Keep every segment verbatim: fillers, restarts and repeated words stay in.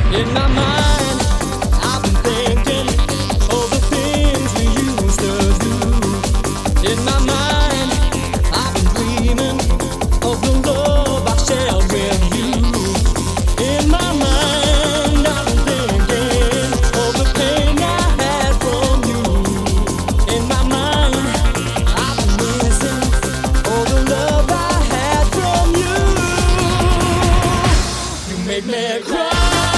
In my mind, I've been thinking of the things we used to do. In my mind, I've been dreaming of the love I shared with you. In my mind, I've been thinking of the pain I had from you. In my mind, I've been missing all the love I had from you. You make me cry.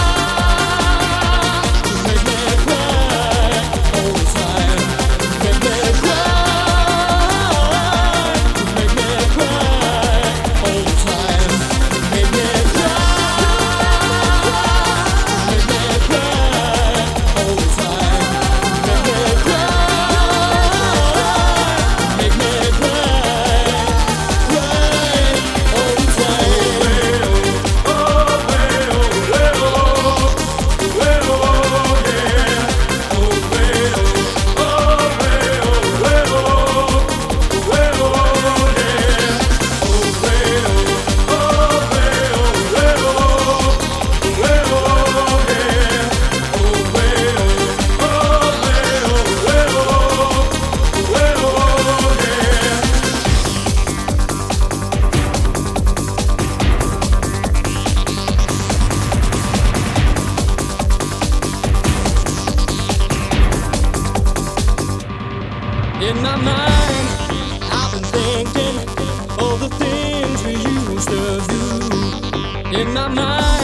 In my mind, I've been thinking of the things we used to do. In my mind.